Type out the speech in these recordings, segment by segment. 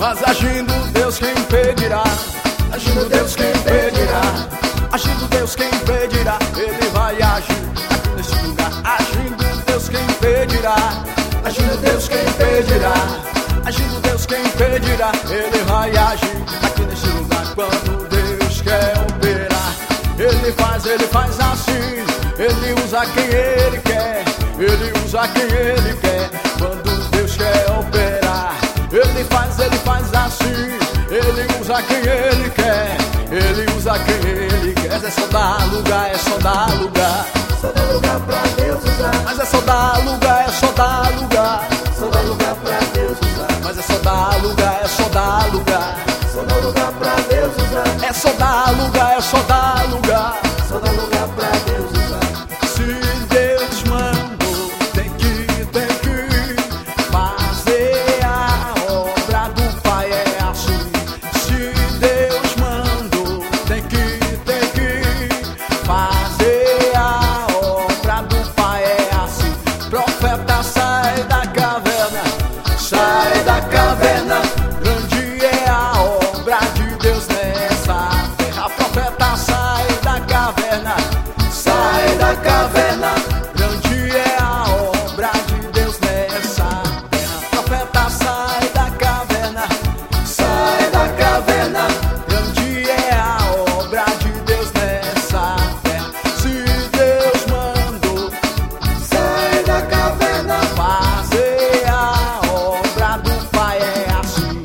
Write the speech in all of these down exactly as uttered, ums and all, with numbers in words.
Mas agindo Deus quem impedirá? Agindo Deus quem impedirá? Agindo Deus quem impedirá? Ele vai agir aqui neste lugar. Agindo Deus quem impedirá? Agindo Deus quem impedirá? Agindo Deus quem impedirá? Ele vai agir aqui neste lugar. Quando Deus quer operar, Ele faz, Ele faz assim. Ele usa quem Ele quer, Ele usa quem Ele quer. Quando Deus quer operar, Ele faz, Ele faz assim. Ele usa quem Ele quer, Ele usa quem Ele quer. É só dar lugar, é só dar lugar, só dá lugar pra Deus usar. mas é só dar lugar, é só dar lugar, Só dá lugar pra Deus usar. mas é só dar lugar, é só dar lugar, Só dá lugar pra Deus usar. é só dar lugar, é só dar lugar. Só dá lugar pra Deus usar. Se Deus mandou, tem que, tem que fazer a obra do Pai, é assim. Se Deus mandou, tem que, tem que fazer a obra do Pai, é assim. Profeta, sai da caverna, sai da caverna. Grande é a obra de Deus nessa terra. Profeta, sai da caverna, sai da caverna. Grande é a obra de Deus nessa terra. Profeta, sai da caverna, sai da caverna. Grande é a obra de Deus nessa terra. Se Deus mandou, Sai da caverna. fazer a obra do Pai, é assim.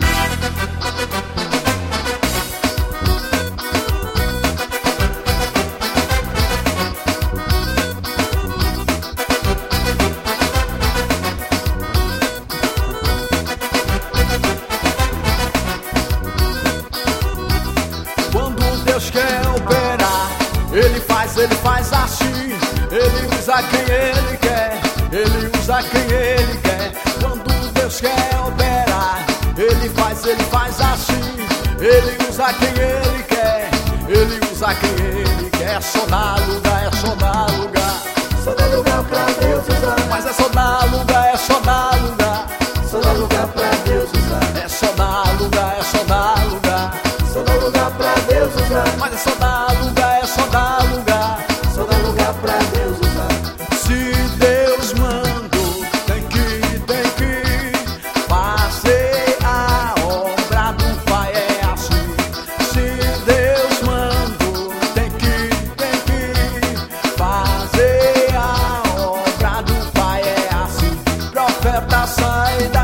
Quando Deus quer operar, Ele faz, Ele faz assim. Ele usa quem Ele quer, Ele usa quem Ele quer. Quando Deus quer operar, Ele faz, Ele faz assim. Ele usa quem Ele quer, Ele usa quem Ele quer. É só dar lugar, é só dar lugar, Só dá lugar pra Deus usar. mas é só dar lugar, é só dar lugar, Só dá lugar pra Deus usar. é só dar lugar, é só dar lugar, Só dá lugar pra Deus usar. mas é só dar lugar, é só dar lugar. Só dá lugar pra Deus usar. Se Deus mandou, tem que, tem que fazer a obra do Pai, é assim. Se Deus mandou, tem que, tem que fazer a obra do Pai, é assim. Profeta, sai da